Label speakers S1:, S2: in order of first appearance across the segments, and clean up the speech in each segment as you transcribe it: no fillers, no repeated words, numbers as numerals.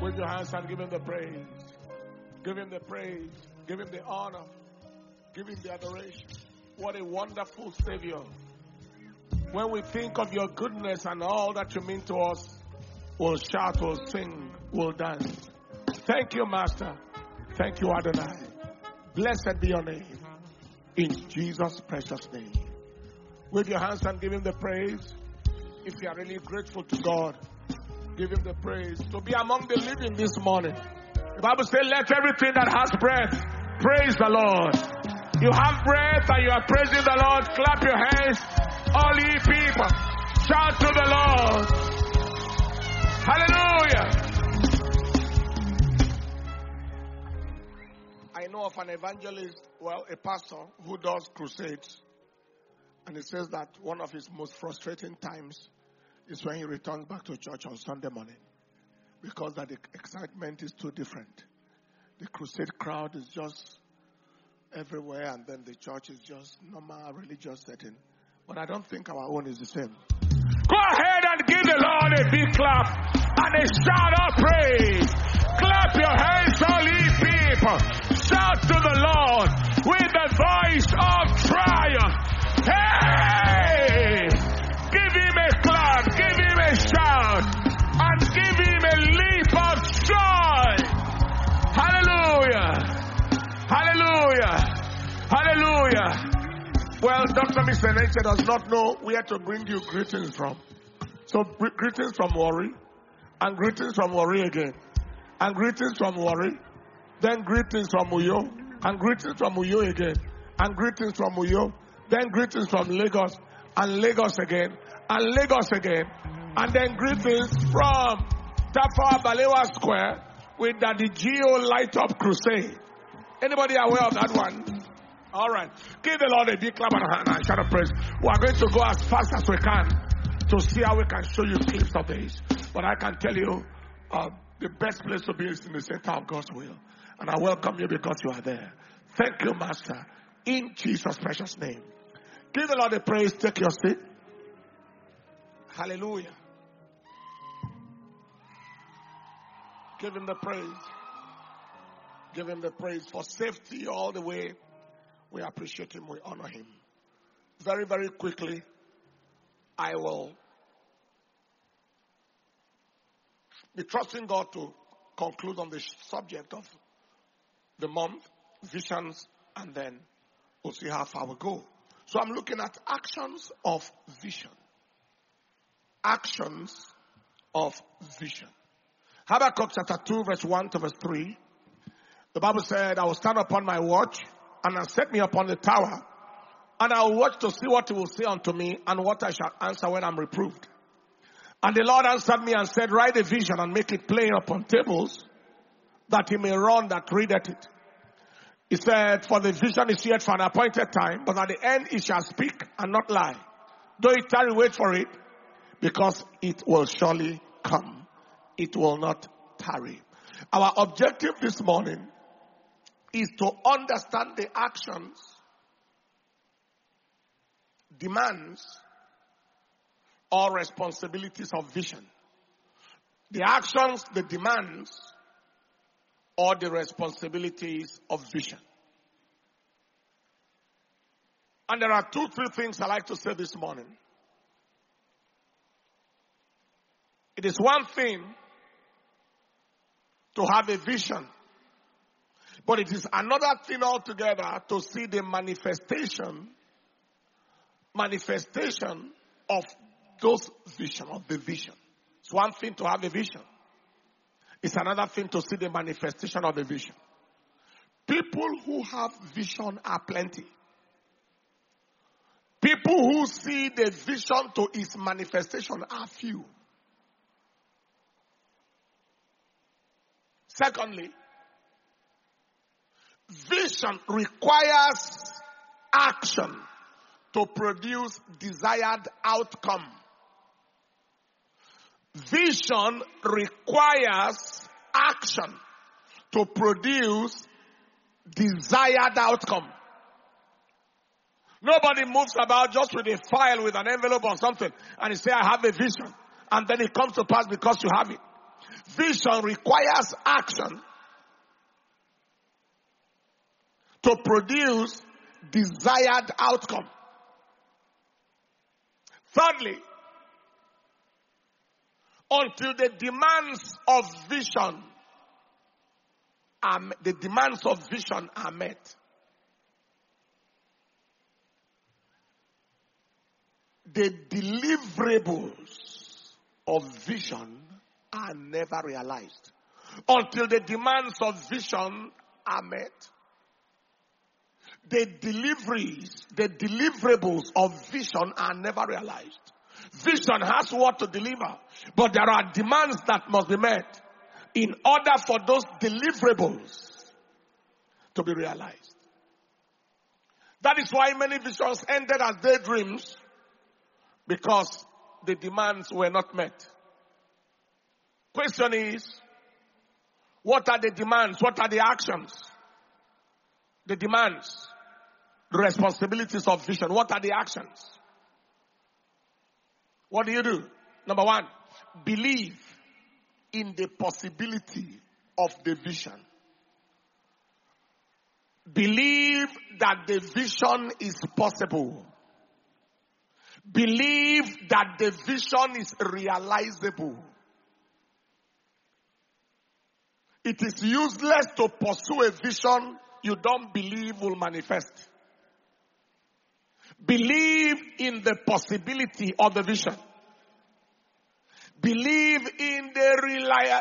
S1: With your hands and give him the praise. Give him the praise. Give him the honor. Give him the adoration. What a wonderful Savior. When we think of your goodness and all that you mean to us, we'll shout, we'll sing, we'll dance. Thank you, Master. Thank you, Adonai. Blessed be your name. In Jesus' precious name. With your hands and give him the praise. If you are really grateful to God, give him the praise. To be among the living this morning. The Bible says, let everything that has breath praise the Lord. You have breath and you are praising the Lord. Clap your hands, all ye people. Shout to the Lord. Hallelujah. I know of an evangelist, a pastor who does crusades. And he says that one of his most frustrating times is when he returns back to church on Sunday morning. Because that the excitement is too different. The crusade crowd is just everywhere, and then the church is just normal religious setting. But I don't think our own is the same. Go ahead and give the Lord a big clap and a shout of praise. Clap your hands, all ye people. Shout to the Lord with the voice of triumph. Hey! Give him a clap, give him a shout, and give him a leap of joy. Hallelujah! Hallelujah! Hallelujah! Well, Dr. Mr. Nature does not know where to bring you greetings from. So greetings from Worry, and greetings from Worry again, and greetings from Worry, then greetings from Uyo, and greetings from Uyo again, and greetings from Uyo, then greetings from Lagos, and Lagos again, and Lagos again, and then greetings from Tafawa Balewa Square with the Geo Light Up Crusade. Anybody aware of that one? All right. Give the Lord a big clap and a shout of praise. We are going to go as fast as we can to see how we can show you clips of this. But I can tell you, the best place to be is in the center of God's will. And I welcome you because you are there. Thank you, Master. In Jesus' precious name. Give the Lord a praise. Take your seat. Hallelujah. Give him the praise. Give him the praise for safety all the way. We appreciate him. We honor him. Very, very quickly, I will be trusting God to conclude on the subject of the month, visions, and then we'll see how far we go. So I'm looking at actions of vision. Actions of vision. Habakkuk chapter 2 verse 1 to verse 3. The Bible said, I will stand upon my watch and I'll set me upon the tower and I will watch to see what he will say unto me and what I shall answer when I'm reproved. And the Lord answered me and said, write a vision and make it plain upon tables that he may run that readeth it. He said, for the vision is yet for an appointed time, but at the end it shall speak and not lie. Though it tarry, wait for it, because it will surely come. It will not tarry. Our objective this morning is to understand the actions, demands, or responsibilities of vision. The actions, the demands, or the responsibilities of vision. And there are 2-3 things I like to say this morning. It is one thing to have a vision, but it is another thing altogether to see the manifestation of those vision, of the vision. It's one thing to have a vision. It's another thing to see the manifestation of the vision. People who have vision are plenty. People who see the vision to its manifestation are few. Secondly, vision requires action to produce desired outcome. Vision requires action to produce desired outcome. Nobody moves about just with a file with an envelope or something and he say, I have a vision. And then it comes to pass because you have it. Vision requires action to produce desired outcome. Thirdly, until the demands of vision are met, the deliverables of vision are never realized. Until the demands of vision are met, the deliverables of vision are never realized. Vision has what to deliver, but there are demands that must be met in order for those deliverables to be realized. That is why many visions ended as daydreams, because the demands were not met. Question is, what are the demands? What are the actions? The demands, the responsibilities of vision. What are the actions? What do you do? Number one, believe in the possibility of the vision. Believe that the vision is possible. Believe that the vision is realizable. It is useless to pursue a vision you don't believe will manifest. Believe in the possibility of the vision. Believe in the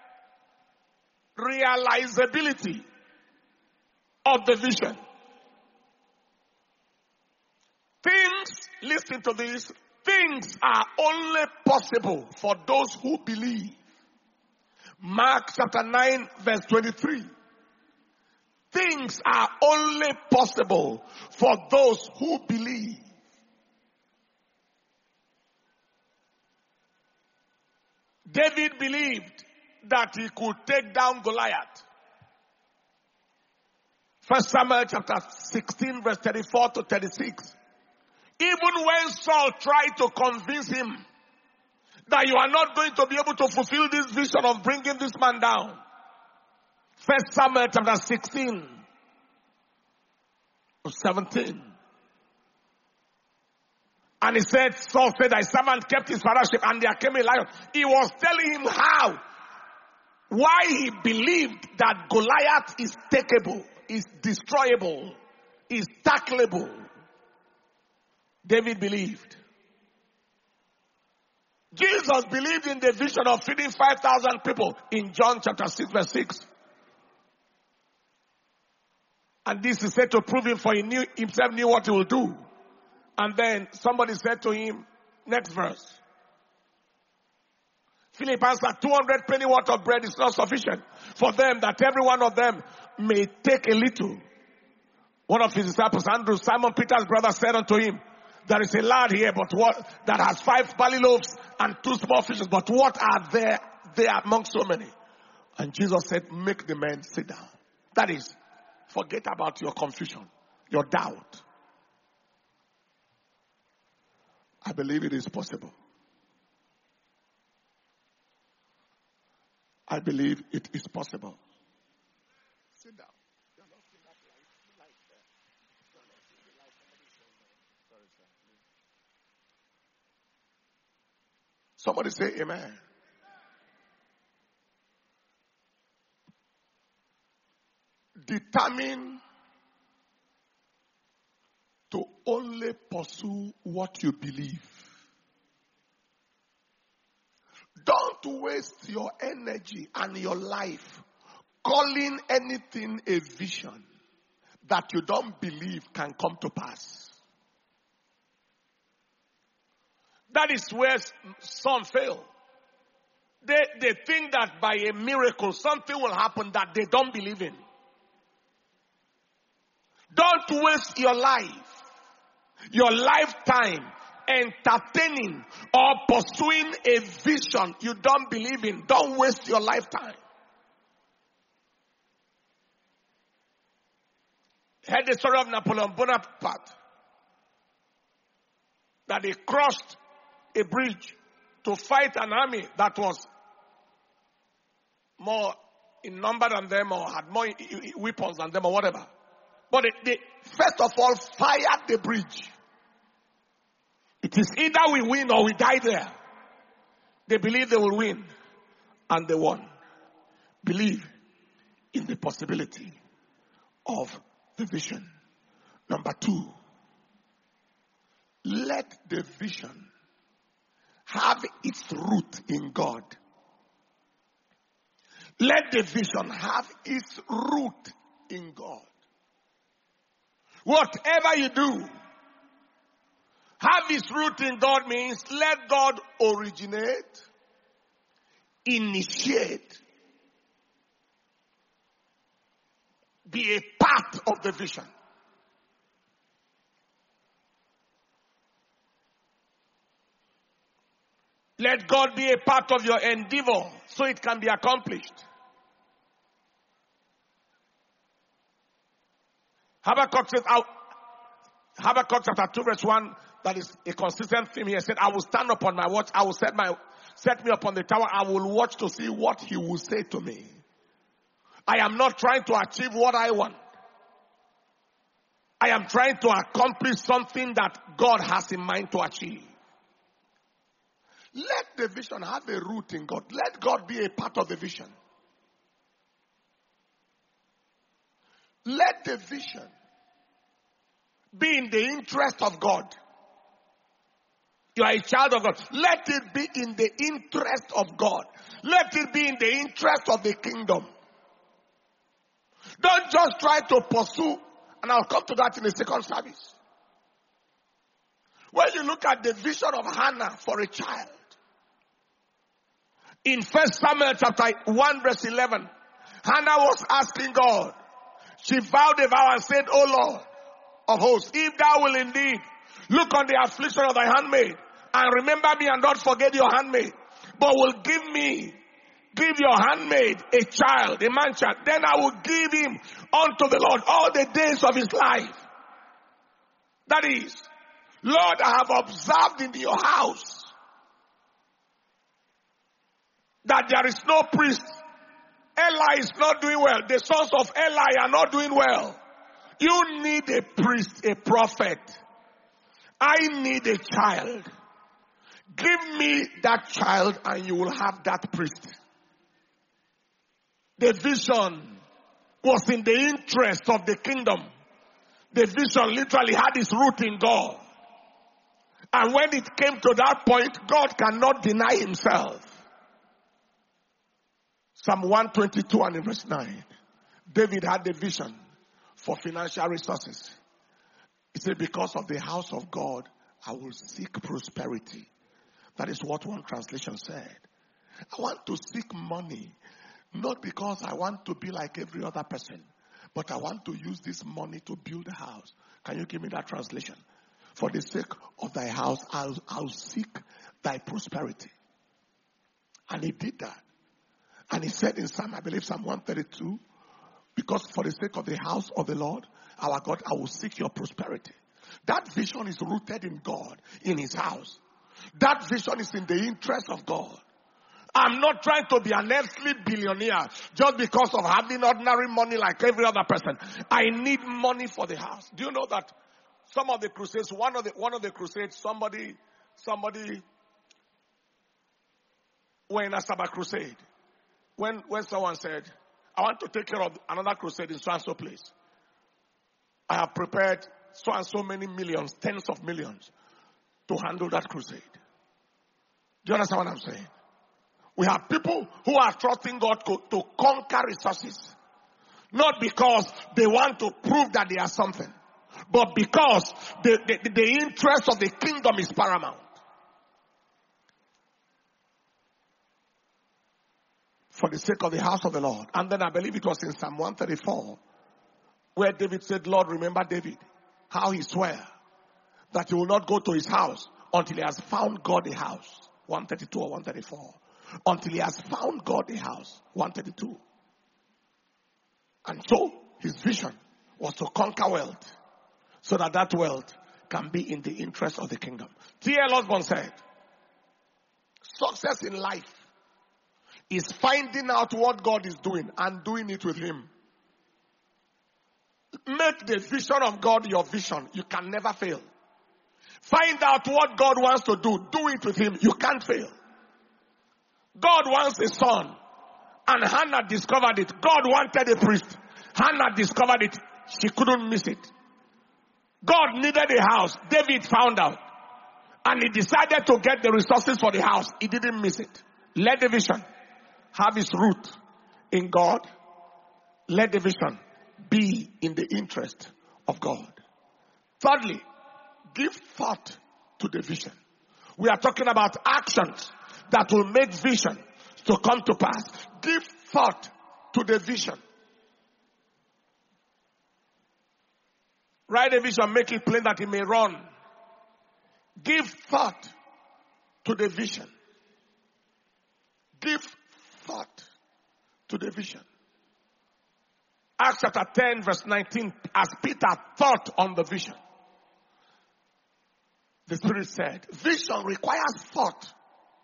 S1: realizability of the vision. Listen to this, things are only possible for those who believe. Mark chapter 9 verse 23. Things are only possible for those who believe. David believed that he could take down Goliath. 1 Samuel chapter 16 verse 34 to 36. Even when Saul tried to convince him that you are not going to be able to fulfill this vision of bringing this man down. 1 Samuel chapter 16, 17. And he said, Saul said, thy servant kept his father's sheep, and there came a lion. He was telling him why he believed that Goliath is takeable, is destroyable, is tackleable. David believed. Jesus believed in the vision of feeding 5,000 people in John chapter 6 verse 6. And this is said to prove him, for he himself knew what he will do. And then somebody said to him, next verse, Philip answered, 200 penny worth of bread is not sufficient for them, that every one of them may take a little. One of his disciples, Andrew, Simon Peter's brother, said unto him, there is a lad here, but what that has 5 barley loaves and 2 small fishes, but what are there among so many? And Jesus said, make the men sit down. That is, forget about your confusion, your doubt. I believe it is possible. I believe it is possible. Sit down. Somebody say amen. Determine to only pursue what you believe. Don't waste your energy and your life calling anything a vision that you don't believe can come to pass. That is where some fail. They think that by a miracle something will happen that they don't believe in. Don't waste your life, your lifetime, entertaining or pursuing a vision you don't believe in. Don't waste your lifetime. Heard the story of Napoleon Bonaparte, that he crossed a bridge to fight an army that was more in number than them or had more weapons than them or whatever. But they first of all fired the bridge. It is either we win or we die there. They believe they will win, and they won. Believe in the possibility of the vision. Number 2, let the vision have its root in God. Let the vision have its root in God. Whatever you do, have its root in God means let God originate, initiate, be a part of the vision. Let God be a part of your endeavor so it can be accomplished. Habakkuk says, Habakkuk chapter 2 verse 1, that is a consistent theme here, said, I will stand upon my watch, I will set me upon the tower, I will watch to see what he will say to me. I am not trying to achieve what I want. I am trying to accomplish something that God has in mind to achieve. Let the vision have a root in God. Let God be a part of the vision. Let the vision be in the interest of God. You are a child of God. Let it be in the interest of God. Let it be in the interest of the kingdom. Don't just try to pursue, and I'll come to that in the second service. When you look at the vision of Hannah for a child, in 1 Samuel chapter 1 verse 11, Hannah was asking God. She vowed a vow and said, O Lord of hosts, if thou will indeed look on the affliction of thy handmaid, and remember me and not forget your handmaid, but will give your handmaid a child, a man child, then I will give him unto the Lord all the days of his life. That is, Lord, I have observed in your house that there is no priest. Eli is not doing well. The sons of Eli are not doing well. You need a priest, a prophet. I need a child. Give me that child and you will have that priest. The vision was in the interest of the kingdom. The vision literally had its root in God. And when it came to that point, God cannot deny himself. Psalm 122 and in verse 9, David had the vision for financial resources. He said, because of the house of God, I will seek prosperity. That is what one translation said. I want to seek money, not because I want to be like every other person, but I want to use this money to build a house. Can you give me that translation? For the sake of thy house, I'll seek thy prosperity. And he did that. And he said in Psalm 132, because for the sake of the house of the Lord, our God, I will seek your prosperity. That vision is rooted in God, in his house. That vision is in the interest of God. I'm not trying to be an earthly billionaire just because of having ordinary money like every other person. I need money for the house. Do you know that some of the crusades, one of the crusades, somebody were in a Sabbath crusade. When someone said, I want to take care of another crusade in so-and-so place. I have prepared so-and-so many millions, tens of millions, to handle that crusade. Do you understand what I'm saying? We have people who are trusting God to conquer resources. Not because they want to prove that they are something, but because the interest of the kingdom is paramount. For the sake of the house of the Lord. And then I believe it was in Psalm 134 where David said, Lord, remember David, how he swore that he will not go to his house until he has found God a house. 132 or 134. Until he has found God a house. 132. And so his vision was to conquer wealth so that wealth can be in the interest of the kingdom. T.L. Osborne said, success in life
S2: is finding out what God is doing and doing it with him. Make the vision of God your vision. You can never fail. Find out what God wants to do. Do it with him. You can't fail. God wants a son. And Hannah discovered it. God wanted a priest. Hannah discovered it. She couldn't miss it. God needed a house. David found out. And he decided to get the resources for the house. He didn't miss it. Let the vision have its root in God. Let the vision be in the interest of God. Thirdly, give thought to the vision. We are talking about actions that will make vision to come to pass. Give thought to the vision. Write a vision, make it plain that it may run. Give thought to the vision. Give thought to the vision. Acts chapter 10 verse 19, as Peter thought on the vision, the Spirit said, vision requires thought.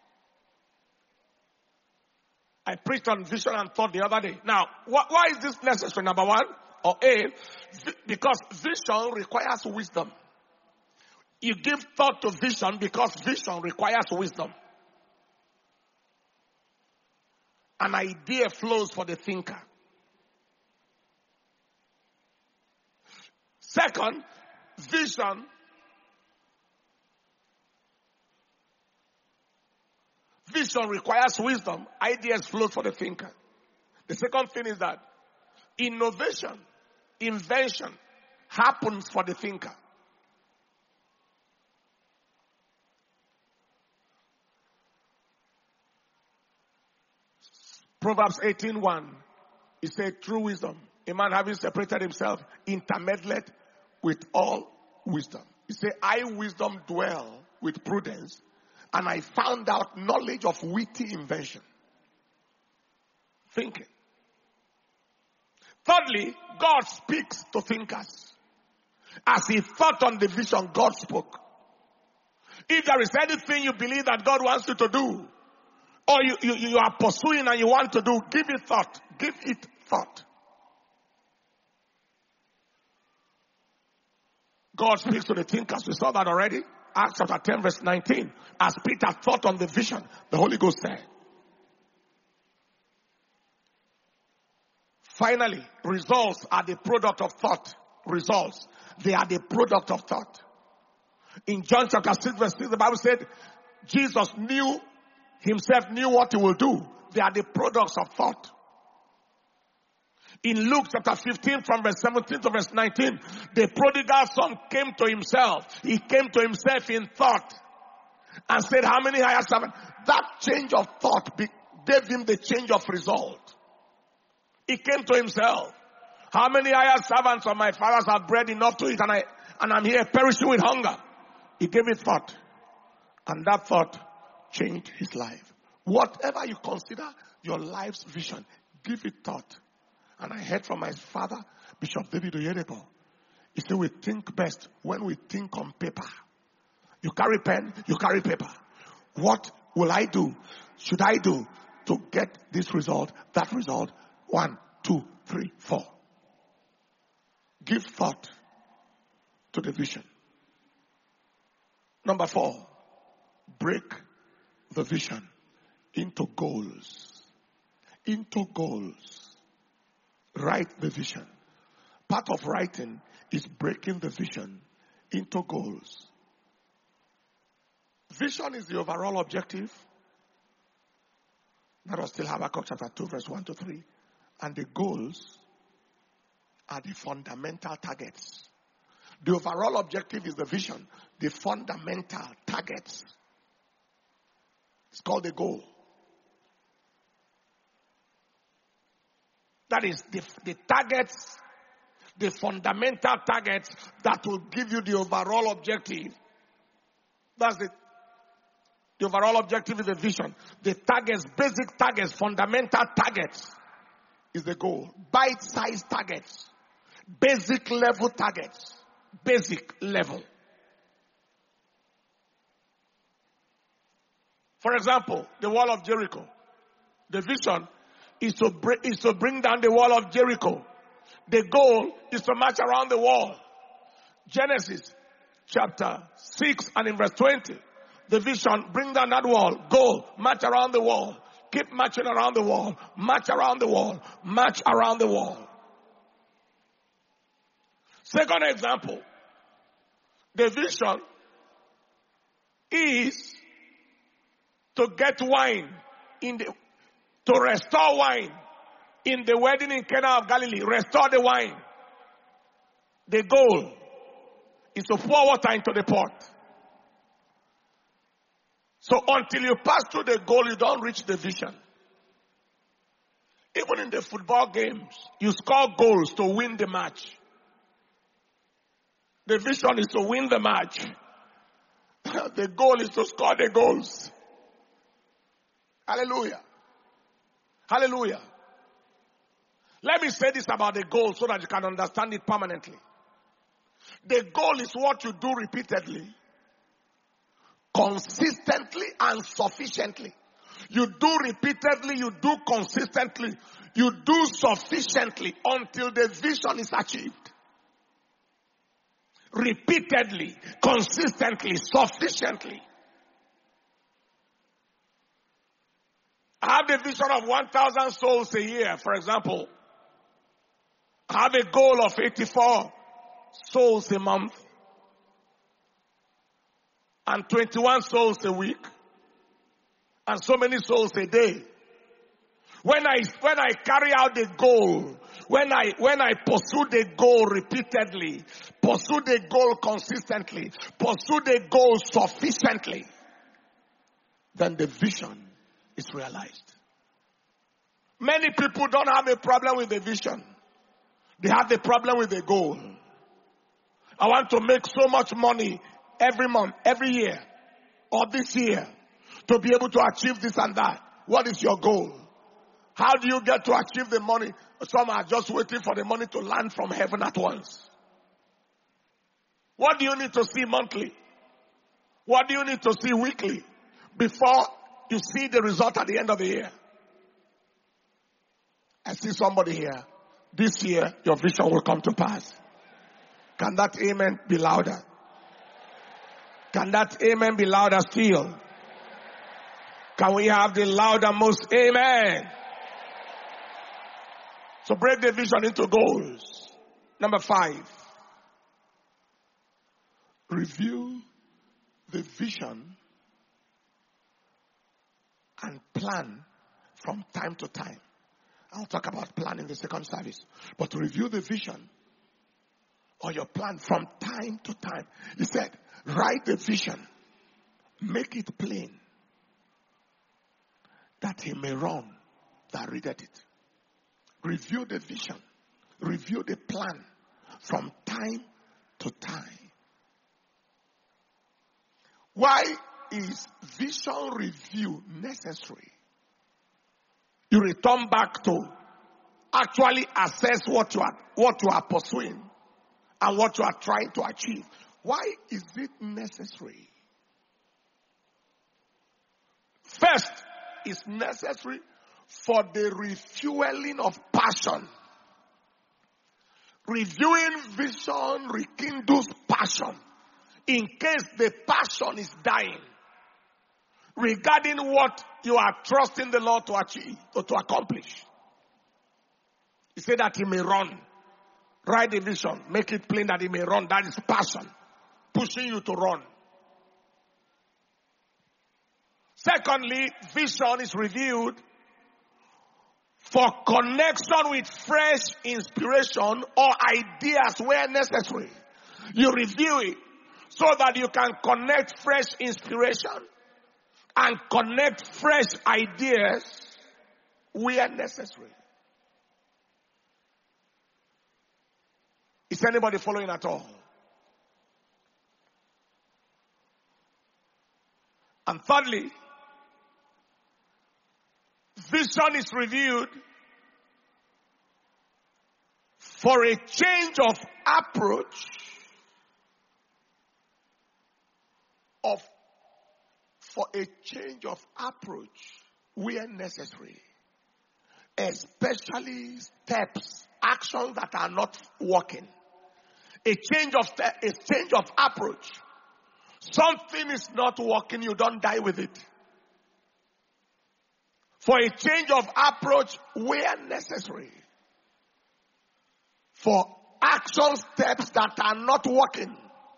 S2: I preached on vision and thought the other day. Now, why is this necessary? Number one, or A, because vision requires wisdom. You give thought to vision because vision requires wisdom. An idea flows for the thinker. Second, vision requires wisdom. Ideas flow for the thinker. The second thing is that innovation, invention happens for the thinker. Proverbs 18:1, it said, true wisdom, a man having separated himself, intermeddled with all wisdom. He said, I wisdom dwell with prudence, and I found out knowledge of witty invention. Thinking. Thirdly, God speaks to thinkers. As he thought on the vision, God spoke. If there is anything you believe that God wants you to do, or you are pursuing and you want to do, give it thought. Give it thought. God speaks to the thinkers. We saw that already. Acts chapter 10 verse 19. As Peter thought on the vision, the Holy Ghost said. Finally, results are the product of thought. Results. They are the product of thought. In John chapter 6 verse 6, the Bible said, Jesus himself knew what he will do. They are the products of thought. In Luke chapter 15 from verse 17 to verse 19, the prodigal son came to himself. He came to himself in thought and said, how many higher servants? That change of thought gave him the change of result. He came to himself. How many higher servants of my fathers have bread enough to eat and I'm here perishing with hunger? He gave it thought. And that thought changed his life. Whatever you consider your life's vision, give it thought. And I heard from my father, Bishop David Oyedepo. He said we think best when we think on paper. You carry pen, you carry paper. What will I do? Should I do to get this result, that result? 1, 2, 3, 4. Give thought to the vision. Number 4, break the vision into goals. Into goals. Write the vision. Part of writing is breaking the vision into goals. Vision is the overall objective. That was still Habakkuk chapter 2 verse 1 to 3. And the goals are the fundamental targets. The overall objective is the vision. The fundamental targets. It's called the goal. That is the targets, the fundamental targets that will give you the overall objective. That's it. The overall objective is the vision. The targets, basic targets, fundamental targets is the goal. Bite-sized targets. Basic level targets. Basic level. For example, the wall of Jericho. The vision is to bring down the wall of Jericho. The goal is to march around the wall. Genesis chapter 6 and in verse 20. The vision, bring down that wall. Go, march around the wall. Keep marching around the wall. March around the wall. March around the wall. Second example. The vision is to get wine to restore wine in the wedding in Cana of Galilee. Restore the wine. The goal is to pour water into the pot. So until you pass through the goal, you don't reach the vision. Even in the football games, you score goals to win the match. The vision is to win the match. The goal is to score the goals. Hallelujah. Hallelujah. Let me say this about the goal so that you can understand it permanently. The goal is what you do repeatedly, consistently and sufficiently. You do repeatedly, you do consistently, you do sufficiently until the vision is achieved. Repeatedly, consistently, sufficiently. I have the vision of 1,000 souls a year, for example. I have a goal of 84 souls a month and 21 souls a week and so many souls a day. When I carry out the goal, when I pursue the goal repeatedly, pursue the goal consistently, pursue the goal sufficiently, then the vision is realized. Many people don't have a problem with the vision. They have the problem with the goal. I want to make so much money every month, every year, or this year, to be able to achieve this and that. What is your goal? How do you get to achieve the money? Some are just waiting for the money to land from heaven at once. What do you need to see monthly? What do you need to see weekly before you see the result at the end of the year? I see somebody here. This year, your vision will come to pass. Can that amen be louder? Can that amen be louder still? Can we have the louder most amen? So break the vision into goals. Number 5. Review the vision and plan from time to time. I'll talk about plan in the second service. But review the vision or your plan from time to time. He said, write the vision. Make it plain, that he may run that readeth it. Review the vision. Review the plan from time to time. Why is vision review necessary? You return back to actually assess what you are pursuing and what you are trying to achieve. Why is it necessary? First, it's necessary for the refueling of passion. Reviewing vision rekindles passion in case the passion is dying regarding what you are trusting the Lord to achieve or to accomplish. He said that he may run. Write the vision. Make it plain that he may run. That is passion pushing you to run. Secondly, vision is reviewed for connection with fresh inspiration or ideas where necessary. You review it so that you can connect fresh inspiration and connect fresh ideas where necessary. Is anybody following at all? And thirdly, vision is reviewed for a change of approach where necessary. especially steps, actions that are not working. A change of approach. Something is not working, you don't die with it. For a change of approach where necessary. For action steps that are not working.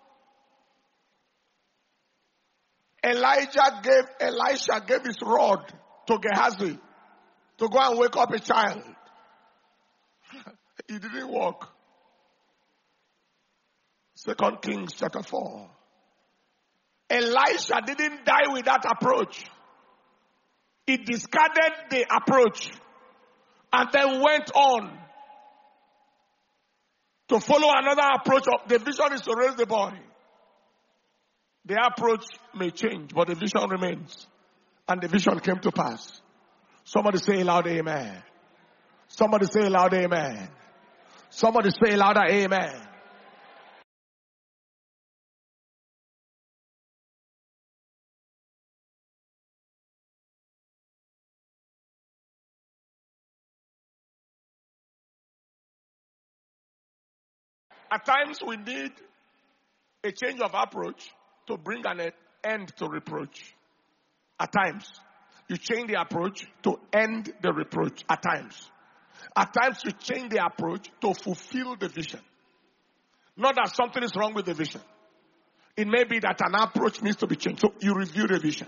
S2: Elisha gave his rod to Gehazi to go and wake up a child. It didn't work. 2 Kings chapter 4. Elisha didn't die with that approach. He discarded the approach and then went on to follow another approach. The vision is to raise the boy. The approach may change, but the vision remains. And the vision came to pass. Somebody say loud amen. Somebody say loud amen. Somebody say louder amen. At times we need a change of approach to bring an end to reproach. At times, you change the approach to end the reproach. At times. At times you change the approach to fulfill the vision. Not that something is wrong with the vision. It may be that an approach needs to be changed. So you review the vision.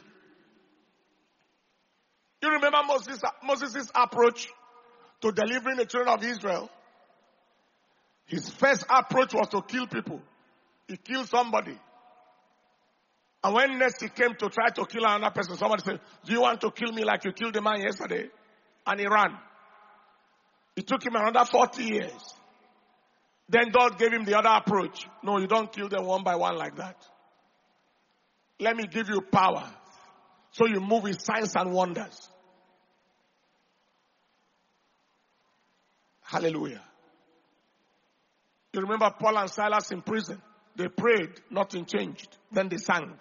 S2: You remember Moses' approach to delivering the children of Israel? His first approach was to kill people. He killed somebody. And when next he came to try to kill another person, somebody said, do you want to kill me like you killed the man yesterday? And he ran. It took him another 40 years. Then God gave him the other approach. No, you don't kill them one by one like that. Let me give you power. So you move with signs and wonders. Hallelujah. You remember Paul and Silas in prison. They prayed, nothing changed. Then they sang.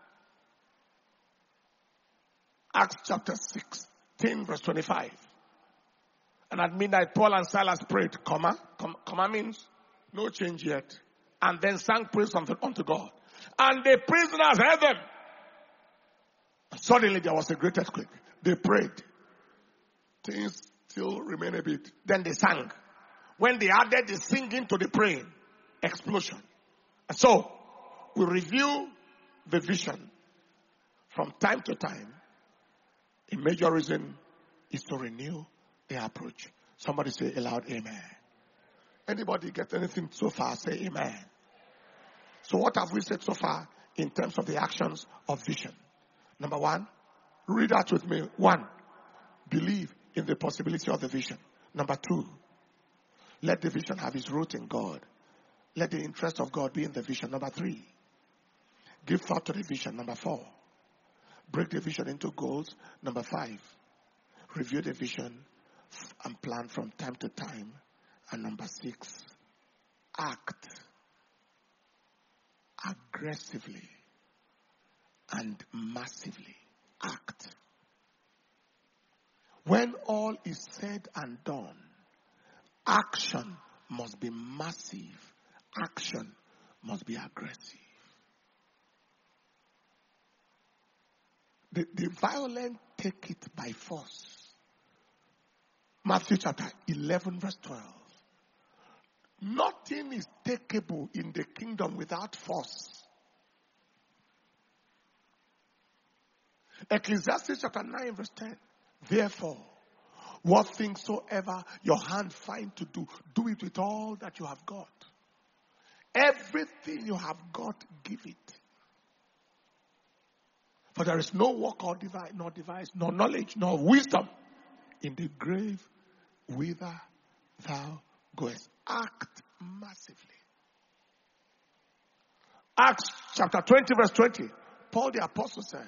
S2: Acts chapter 16 verse 25. And at midnight Paul and Silas prayed, comma means no change yet. And then sang praise unto God. And the prisoners heard them. Suddenly there was a great earthquake. They prayed. Things still remain a bit. Then they sang. When they added the singing to the praying, explosion. And so, we review the vision from time to time. A major reason is to renew the approach. Somebody say aloud, amen. Anybody get anything so far? Say amen. So what have we said so far in terms of the actions of vision? Number one, read that with me. 1, believe in the possibility of the vision. Number 2, let the vision have its root in God. Let the interest of God be in the vision. Number 3, give thought to the vision. Number 4, break the vision into goals. Number 5, review the vision and plan from time to time. And number 6, act aggressively and massively. Act. When all is said and done, action must be massive. Action must be aggressive. The violent take it by force. Matthew chapter 11 verse 12. Nothing is takeable in the kingdom without force. Ecclesiastes chapter 9 verse 10. Therefore, what things soever your hand find to do, do it with all that you have got. Everything you have got, give it. For there is no work or device, nor knowledge, nor wisdom in the grave whither thou goest. Act massively. Acts chapter 20 verse 20. Paul the apostle said,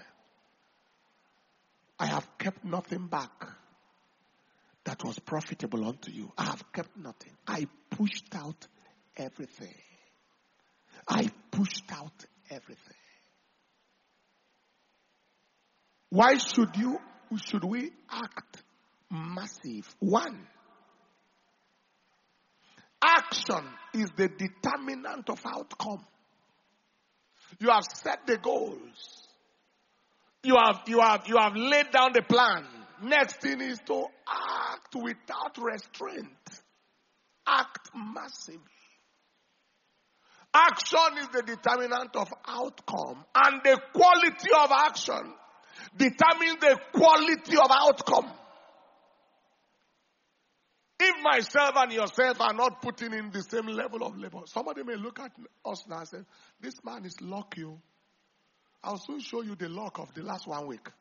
S2: I have kept nothing back that was profitable unto you. I have kept nothing. I pushed out everything. I pushed out everything. Why should we act massive. One, action is the determinant of outcome. You have set the goals. You have laid down the plan. Next thing is to act without restraint. Act massively. Action is the determinant of outcome, and the quality of action determines the quality of outcome. If myself and yourself are not putting in the same level of labor, somebody may look at us now and say, this man is lucky. I'll soon show you the luck of the last 1 week.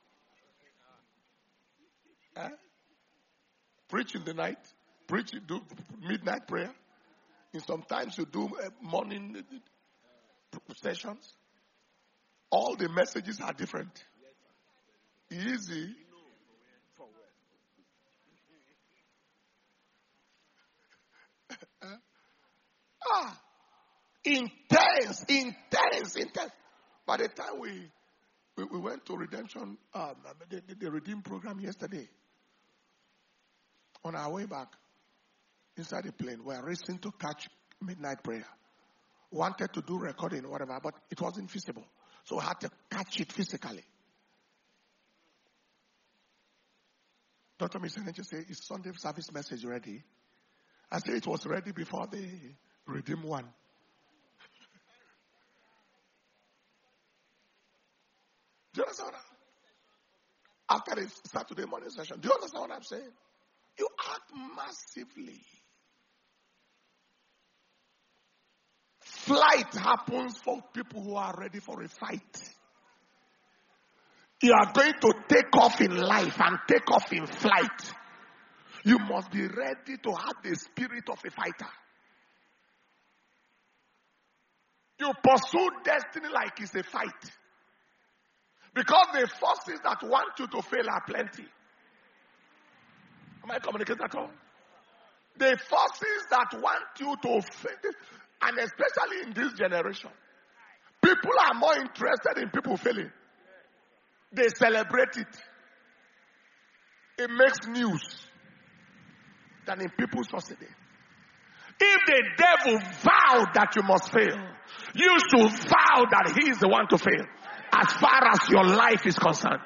S2: Preach in the night. Preach, do midnight prayer. And sometimes you do morning sessions. All the messages are different. Easy. Intense. By the time we went to redemption, the redeem program yesterday, on our way back, inside the plane, we were racing to catch midnight prayer. Wanted to do recording, whatever, but it wasn't feasible. So we had to catch it physically. Dr. Miseneche said, is Sunday service message ready? I said it was ready before the redeem one. Do you understand that? After the Saturday morning session, do you understand what I'm saying? You act massively. Flight happens for people who are ready for a fight. You are going to take off in life and take off in flight. You must be ready to have the spirit of a fighter. You pursue destiny like it's a fight. Because the forces that want you to fail are plenty. Am I communicating at all? The forces that want you to fail, and especially in this generation, people are more interested in people failing. They celebrate it. It makes news than in people succeeding. If the devil vowed that you must fail, you should vow that he is the one to fail, as far as your life is concerned.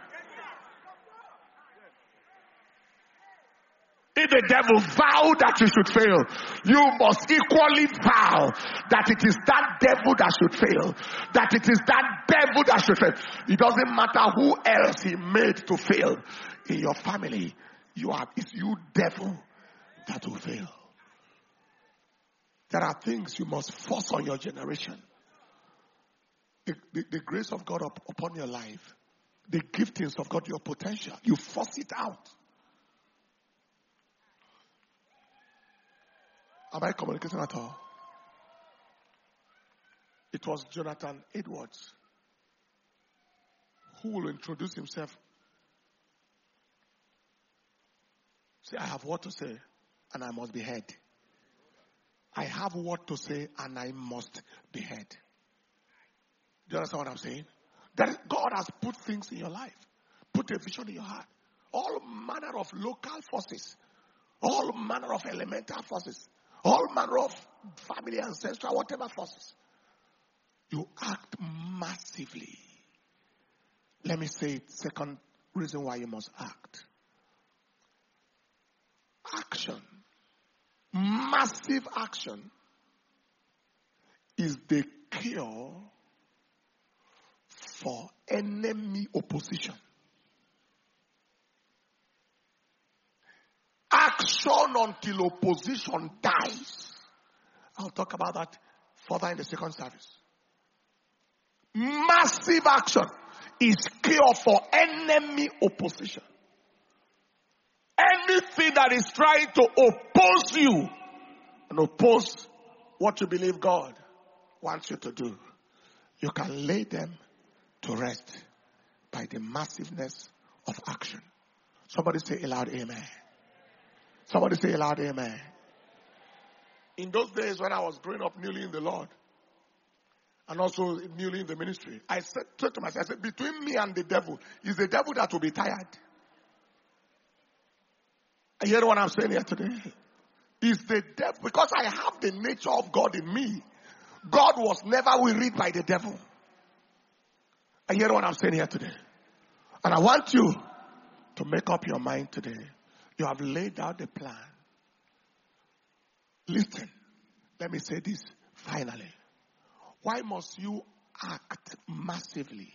S2: If the devil vowed that you should fail, you must equally vow that it is that devil that should fail. That it is that devil that should fail. It doesn't matter who else he made to fail. In your family, it's you devil that will fail. There are things you must force on your generation. The grace of God upon your life, the giftings of God, your potential, you force it out. Am I communicating at all? It was Jonathan Edwards who will introduce himself. Say, I have what to say and I must be heard. I have what to say and I must be heard. Do you understand what I'm saying? That God has put things in your life. Put a vision in your heart. All manner of local forces. All manner of elemental forces. All manner of family, ancestral, whatever forces. You act massively. Let me say it. Second reason why you must act. Action. Massive action is the cure for enemy opposition. Action until opposition dies. I'll talk about that further in the second service. Massive action is cure for enemy opposition. Anything that is trying to oppose you and oppose what you believe God wants you to do, you can lay them to rest by the massiveness of action. Somebody say aloud, amen. Somebody say aloud, amen. In those days when I was growing up newly in the Lord and also newly in the ministry, I said to myself, between me and the devil, is the devil that will be tired. I hear what I'm saying here today. Is the devil, because I have the nature of God in me. God was never wearied by the devil. I hear what I'm saying here today. And I want you to make up your mind today. You have laid out the plan. Listen, let me say this finally. Why must you act massively?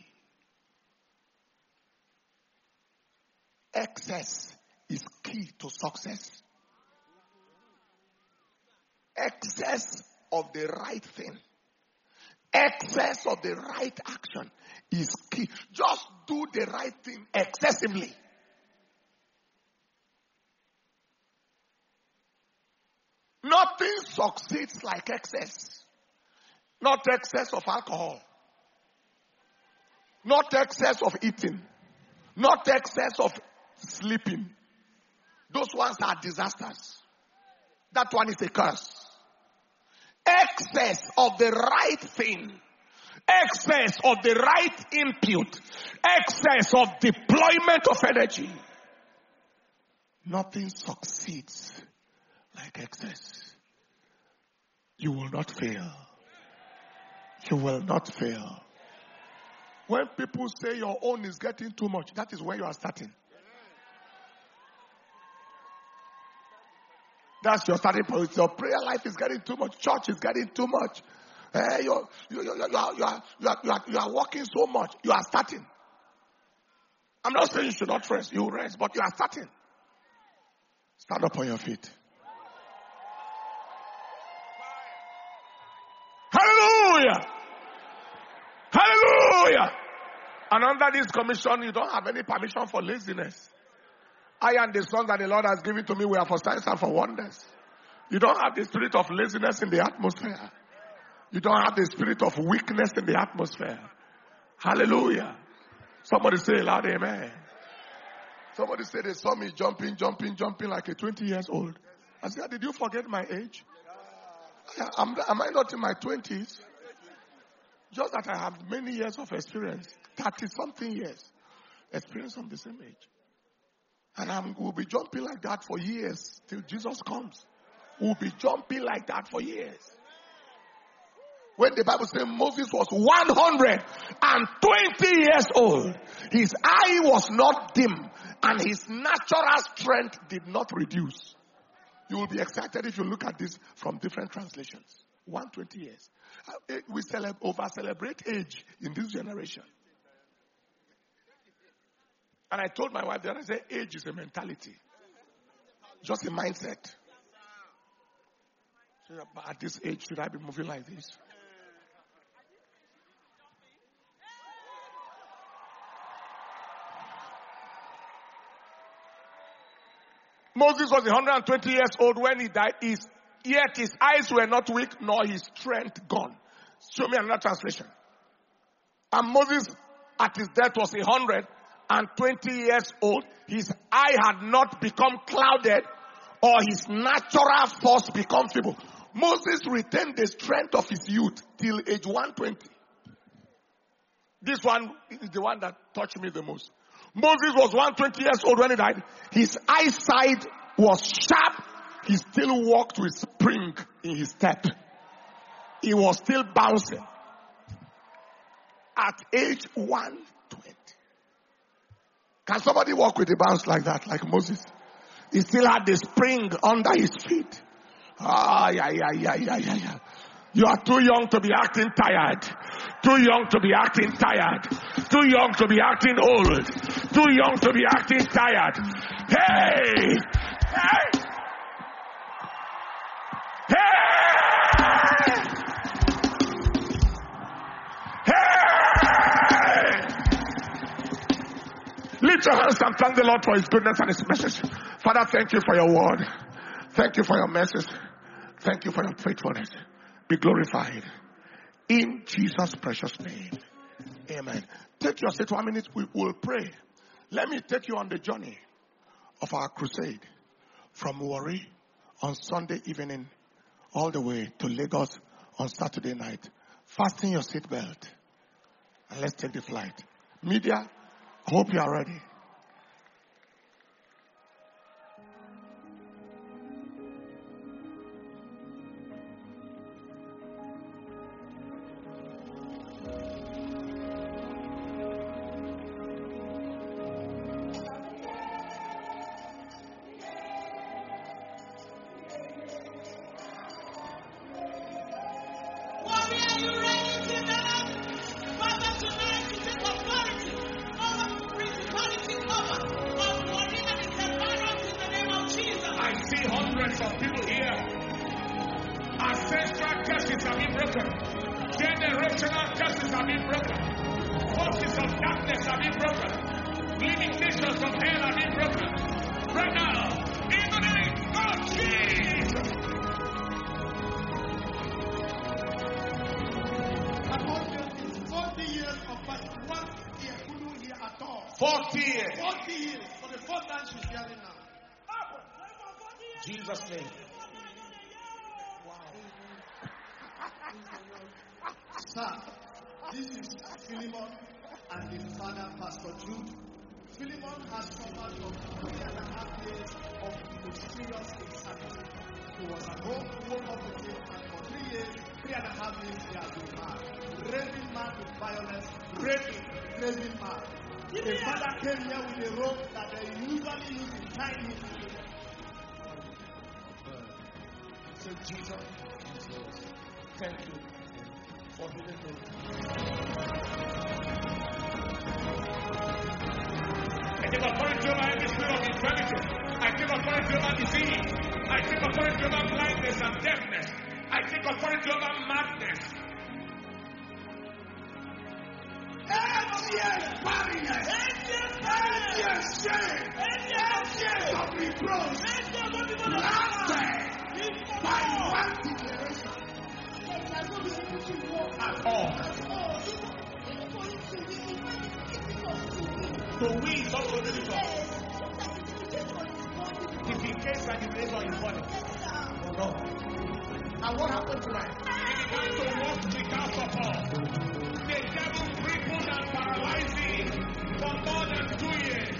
S2: Excess is key to success. Excess of the right thing. Excess of the right action is key. Just do the right thing excessively. Nothing succeeds like excess. Not excess of alcohol. Not excess of eating. Not excess of sleeping. Those ones are disasters. That one is a curse. Excess of the right thing. Excess of the right input. Excess of deployment of energy. Nothing succeeds like excess. You will not fail. You will not fail. When people say your own is getting too much, that is where you are starting. That's your starting point. Your prayer life is getting too much. Church is getting too much. You are working so much. You are starting. I'm not saying you should not rest. You rest, but you are starting. Stand up on your feet. Hallelujah. Hallelujah. And under this commission, you don't have any permission for laziness. I and the sons that the Lord has given to me, we are for signs and for wonders. You don't have the spirit of laziness in the atmosphere. You don't have the spirit of weakness in the atmosphere. Hallelujah. Somebody say loud amen. Somebody say they saw me jumping like a 20 years old. I said, did you forget my age? Am I not in my 20s? Just that I have many years of experience. 30-something years. Experience from the same age. And we'll be jumping like that for years till Jesus comes. We'll be jumping like that for years. When the Bible says Moses was 120 years old, his eye was not dim and his natural strength did not reduce. You will be excited if you look at this from different translations. 120 years. We over-celebrate age in this generation. And I told my wife that I said age is a mentality. Just a mindset. So at this age, should I be moving like this? Moses was 120 years old when he died. Yet his eyes were not weak, nor his strength gone. Show me another translation. And Moses at his death was 120 years old. His eye had not become clouded, or his natural force become feeble. Moses retained the strength of his youth till age 120. This one is the one that touched me the most. Moses was 120 years old when he died. His eyesight was sharp. He still walked with spring in his step. He was still bouncing. At age 120. Can somebody walk with a bounce like that, like Moses? He still had the spring under his feet. Yeah. You are too young to be acting tired. Too young to be acting tired. Too young to be acting old. Too young to be acting tired. Hey! Lift your hands and thank the Lord for his goodness and his message. Father, thank you for your word. Thank you for your message. Thank you for your faithfulness. Be glorified. In Jesus' precious name. Amen. Take your seat 1 minute. We will pray. Let me take you on the journey of our crusade from Warri on Sunday evening all the way to Lagos on Saturday night. Fasten your seatbelt and let's take the flight. Media, I hope you are ready. Ancestral curses have been broken. Generational curses have been broken. Forces of darkness have been broken. Limitations from hell have been broken. Right now, in the name of Jesus.
S3: It's 40 years of fasting. 1 year, couldn't hear at all.
S2: 40 years.
S3: 40 years. For the first time she's hearing now.
S2: Jesus' name.
S3: Sir, this is Philemon and his father, Pastor Jude. Philemon has suffered from 3.5 years of serious insanity. He was at home, woke up with him, and for 3 years, 3.5 years, he has been mad. Raving mad with violence, raving mad. The father came here with a rope that they usually use in tying him.
S2: Say, Jesus, thank you for healing me. I take authority over every spirit of infirmity. I take authority over disease. I take authority over blindness and deafness. I take authority over madness.
S3: Yes, barrenness. Yes, shame. Yes, of reproach. Blasted by one declaration.
S2: At all. So we is also difficult. If in case that is laid on his body. Oh no. And what happened tonight? He began to walk the house of all. The devil crippled and paralyzed him for more than 2 years.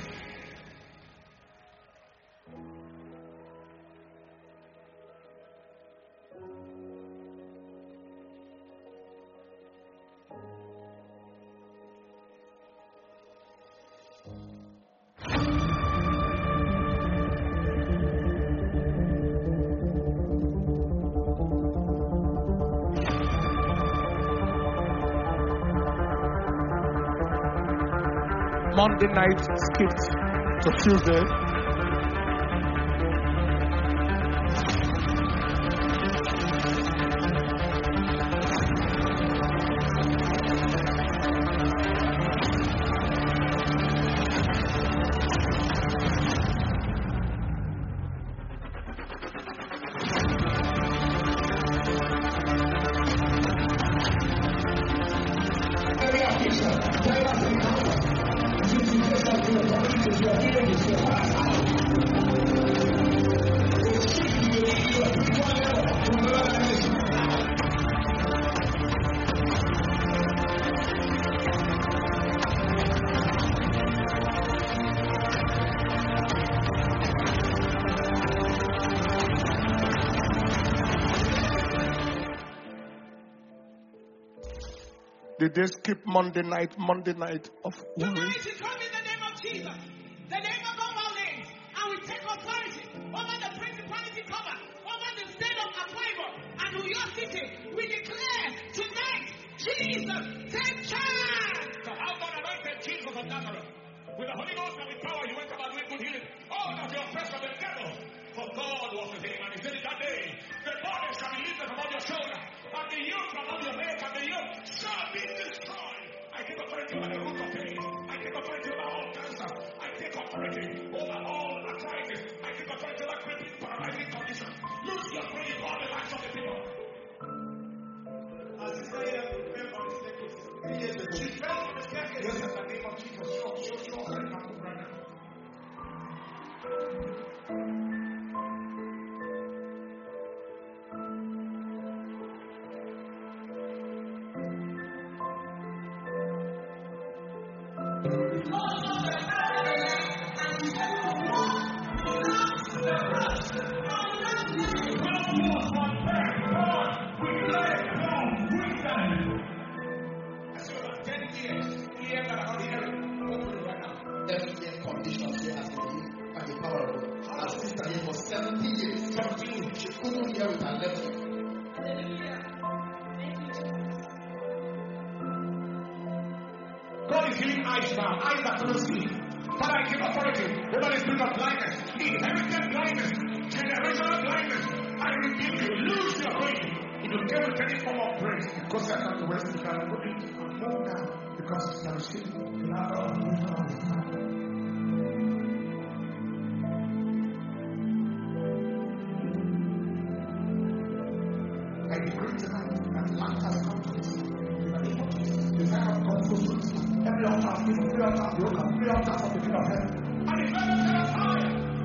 S2: Monday night skipped to Tuesday. Did they skip Monday night of worry?
S4: Tonight we come in the name of Jesus, the name above all names, and we take authority over the principality cover, over the state of Akwa and New York City. We declare tonight, Jesus, take charge.
S2: So how God anointed Jesus of Nazareth with the Holy Ghost and with power, he went about doing good healing. All of the oppressed of the devil, for God was with him, and he said in that day, the body shall be lifted above your shoulder, and the yoke above your neck, and the yoke shall be destroyed. I take authority over the root of pain. I take authority over all cancer. I take authority over all arthritis. I take authority over crippling, paralyzing condition. Lose your grip on the lives of the people.
S3: As Isaiah fell on the staircase 3 years ago.
S2: She fell on the staircase. Yes, in the name of Jesus. Sure. Very powerful, brother.
S3: Conditions here has been healed by the power of God. Our sister here for 70 years. 17 years. She couldn't hear with her left ear.
S2: God is healing eyes now. Eyes that couldn't see. Father, I give authority over the spirit of blindness, inherited blindness, generational blindness. I rebuke you. Lose your brain. In you came with any form of praise, because I have to rest, you can put it and move now, because you are receiving the love of the Father. I decree tonight that light has come to this land. In the name of Jesus, the fire of God flows to this land. Every altar of evil, every altar of broken, every altar from the pit of hell. And the fire of fire.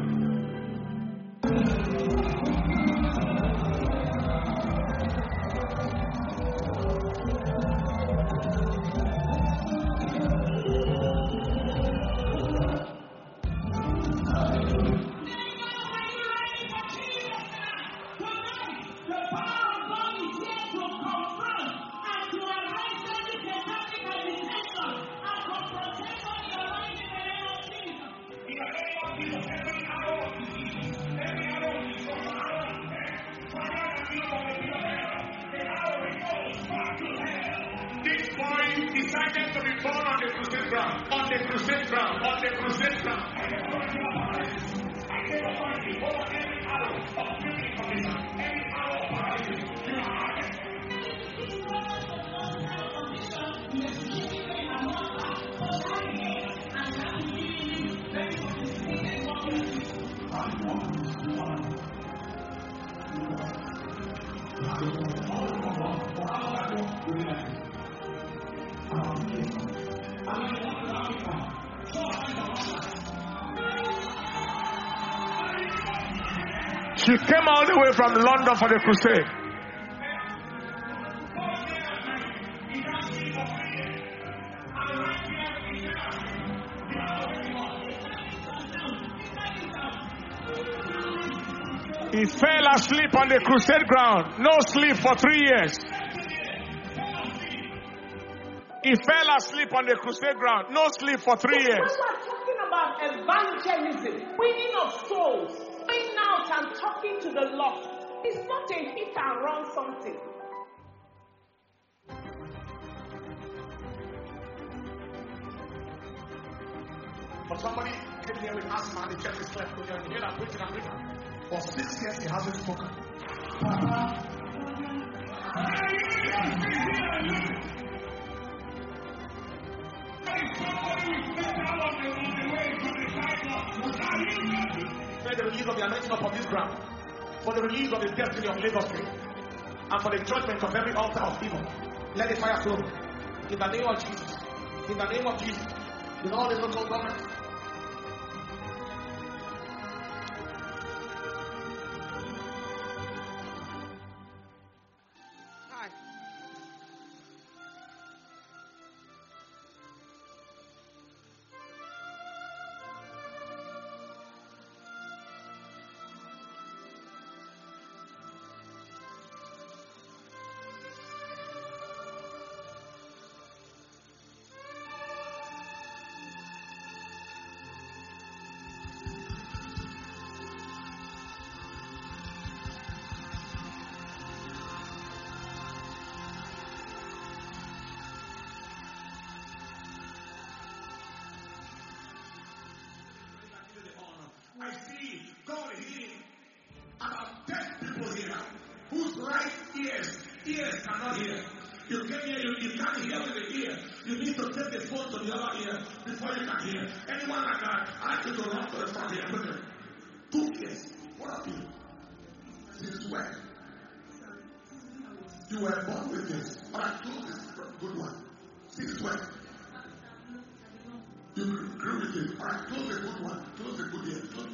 S2: Decided to be born on the crusade ground, on the crusade ground, on the crusade ground. I take authority over every arrow of spiritual condition, every arrow of paralysis. You are She came all the way from London for the crusade. He fell asleep on the crusade ground. No sleep for 3 years. He fell asleep on the crusade ground. No sleep for 3 years.
S5: When we're talking about evangelism, winning of souls, going out and talking to the lost, it's not a hit and run something.
S2: But somebody came here with asthma and the chest is cleft. You hear that preaching and preaching. For 6 years he hasn't spoken. For the release of the anointing upon this ground, for the release of the destiny of Lagos State, and for the judgment of every altar of evil, let the fire flow. In the name of Jesus. In the name of Jesus. In all the local governments. I see God healing about 10 people here whose right ears cannot hear. You came here, you can't hear with the ear. You need to take the phone to the other ear before you can hear. Anyone like that, I like you to run to the front here quickly. 2 years. What are you? Since when? You were born with this. But I told this good one. Since when? You grew with it. All right, close the good one. Close the good ear. Close.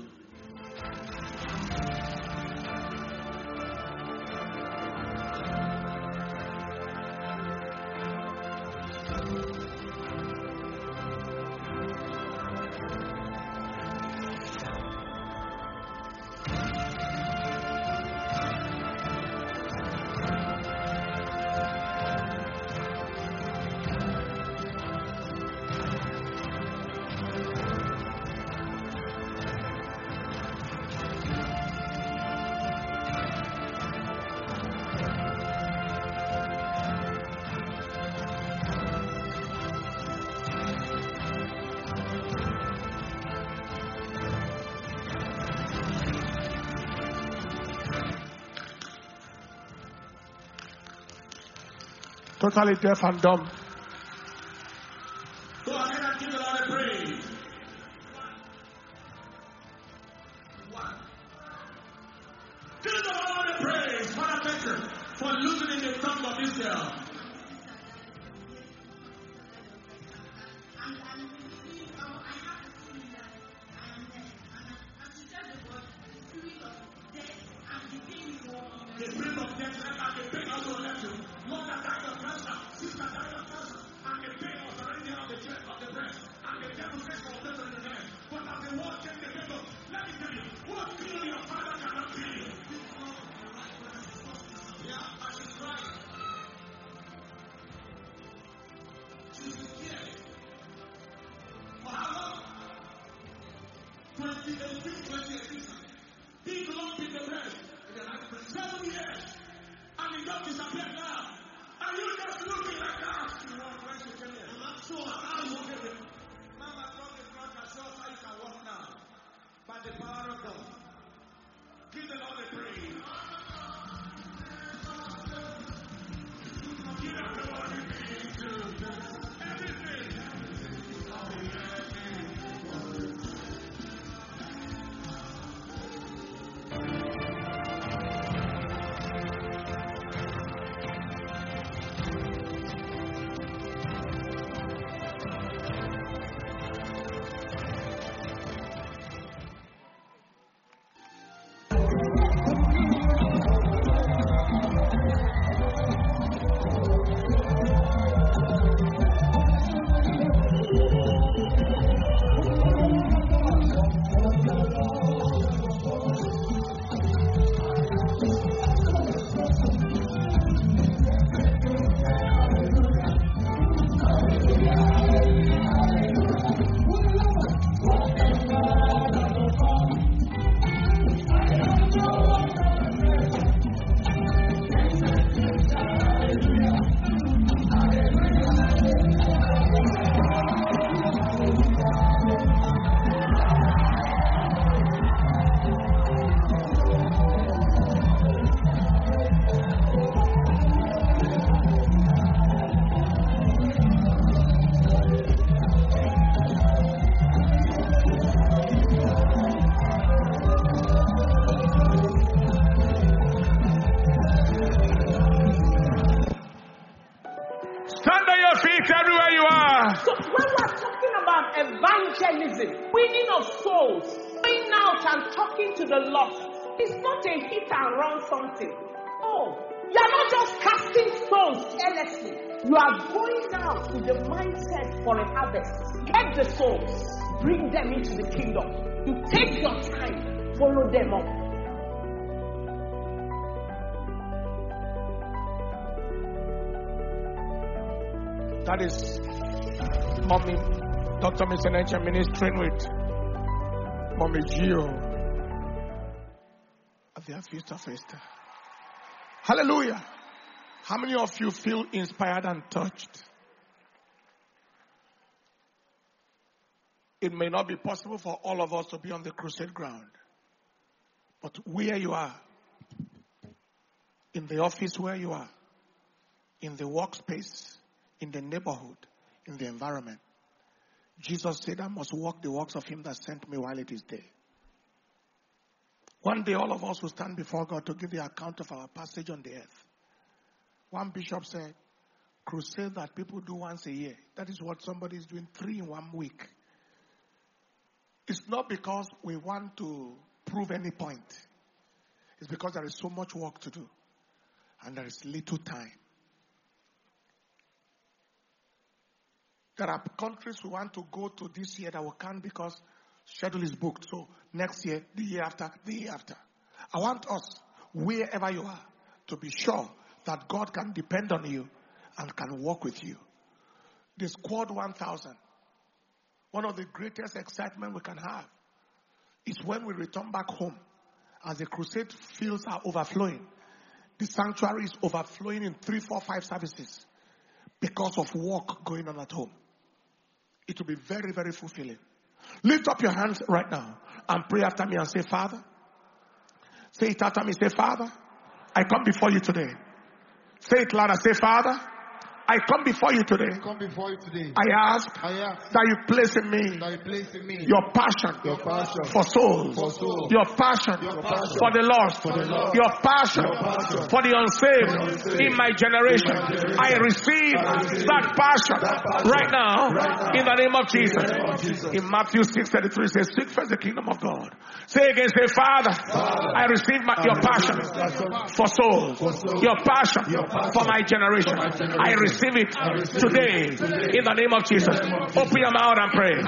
S2: Totally deaf and dumb.
S1: Go ahead and give the Lord a praise. Give the Lord a praise, Father Peter, for loosening the tongue of Israel. The spirit of death and the pain also left you. Mother died of cancer, sister died of cancer, and the pain was already on the chest of the breast, and the devil says for better in the head. But as the word came to the people, let me tell you, what killed your father cannot kill you. Yeah, and she's crying. She's scared. For how long? 2018. Big lump in the breast. 7 years. And it just disappeared now. And you just looking like that. You want when you came here. I'm not sure how you get it. Mama told the front and show us how you can walk now. By the power of God. Give the Lord a praise. Give everybody praise to everything. Everywhere you are.
S5: So when we're talking about evangelism, winning of souls, going out and talking to the lost, it's not a hit and run something. Oh, you're not just casting stones carelessly. You are going out with the mindset for a harvest. Get the souls, bring them into the kingdom. You take your time, follow them up.
S2: That is Mommy, Dr. Misenecha ministering with Mommy Gio at their feast of Easter. Hallelujah. How many of you feel inspired and touched? It may not be possible for all of us to be on the crusade ground, but where you are, in the office where you are, in the workspace, in the neighborhood, in the environment. Jesus said, I must walk the works of him that sent me while it is day. One day all of us will stand before God to give the account of our passage on the earth. One bishop said, crusade that people do once a year. That is what somebody is doing 3 in 1 week. It's not because we want to prove any point. It's because there is so much work to do. And there is little time. There are countries we want to go to this year that we can't because schedule is booked. So next year, the year after, the year after. I want us, wherever you are, to be sure that God can depend on you and can walk with you. The Squad 1000, one of the greatest excitement we can have is when we return back home as the crusade fields are overflowing. The sanctuary is overflowing in 3, 4, 5 services because of work going on at home. It will be very, very fulfilling. Lift up your hands right now and pray after me and say, Father. Say it after me. Say, Father, I come before you today. Say it louder. Say, Father, I come before you today.
S3: come before you today.
S2: I ask that you place in me your passion for souls, your passion for the lost, your passion for the unsaved in my generation. I receive that passion right now in the name of Jesus. In Matthew 6:33 says, seek first the kingdom of God. Say again, say, Father, I receive your passion for souls, your passion for my generation. I receive it today in the name of Jesus. Open your mouth and pray.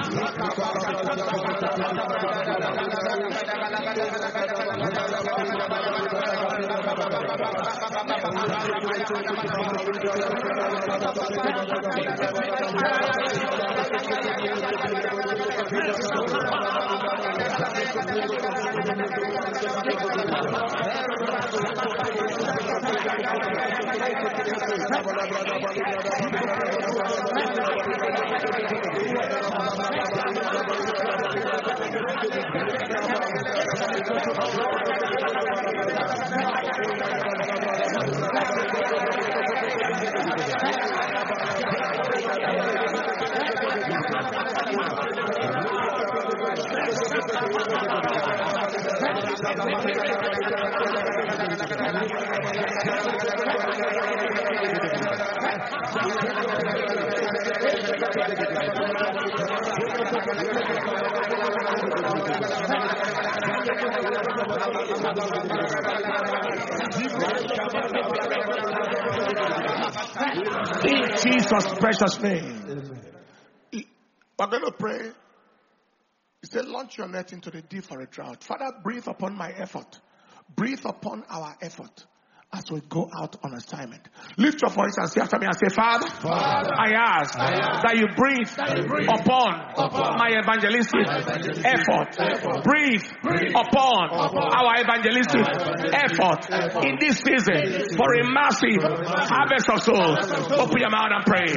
S2: In Jesus' precious name. We're going to pray. He said, launch your net into the deep for a drought. Father, breathe upon my effort. Breathe upon our effort as we go out on assignment. Lift your voice and say after me and say, Father, I ask that you breathe upon my evangelistic effort. Breathe upon our evangelistic effort in this season for a massive harvest of souls. Open your mouth and pray.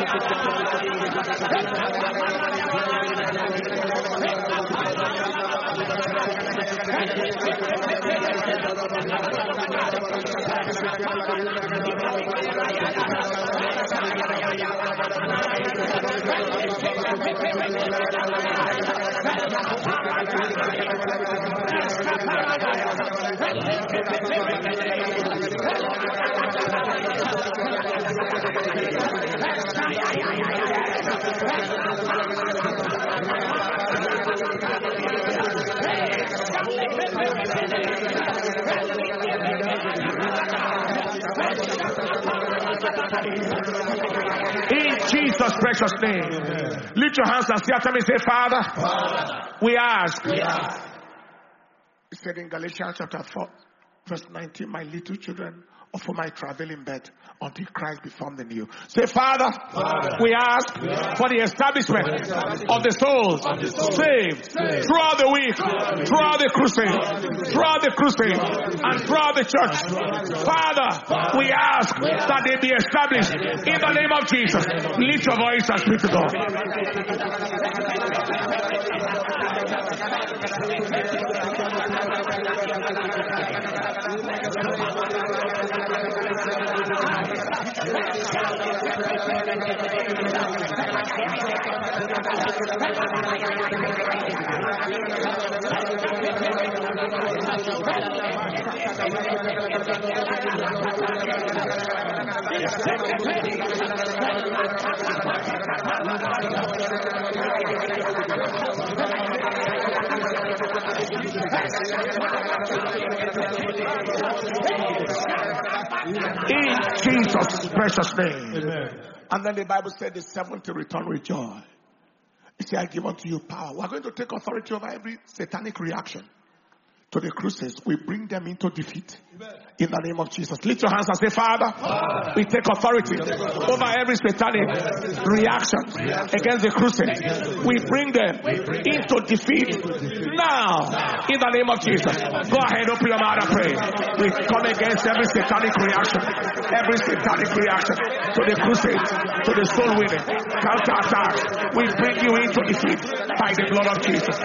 S2: In Jesus' precious name. Lift your hands and say after me, say, Father, we ask. He said in Galatians chapter 4, verse 19, my little children, offer my traveling bed until Christ be formed in you. Say, Father, we ask for the establishment of the souls saved throughout the week, throughout the crusade, and throughout the church. Father, we ask that they be established in the name of Jesus. Lift your voice and speak to God. In Jesus' precious name. Amen. And then the Bible said the 70 return with joy. He said, I give unto you power. We're going to take authority over every satanic reaction to the crusades. We bring them into defeat. In the name of Jesus. Lift your hands and say, Father, we take authority over every satanic reaction against the crusade. We bring them into defeat now. In the name of Jesus. Go ahead, open your mouth and pray. We come against every satanic reaction to the crusade, to the soul winning, counter attack. We bring you into defeat by the blood of Jesus.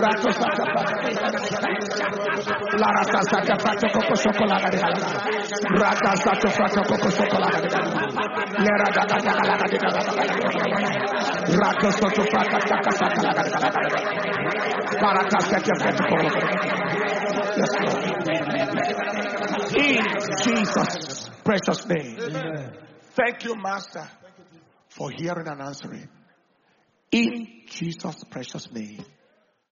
S2: In Jesus' precious name. Thank you, Master, for hearing and answering. In Jesus' precious name.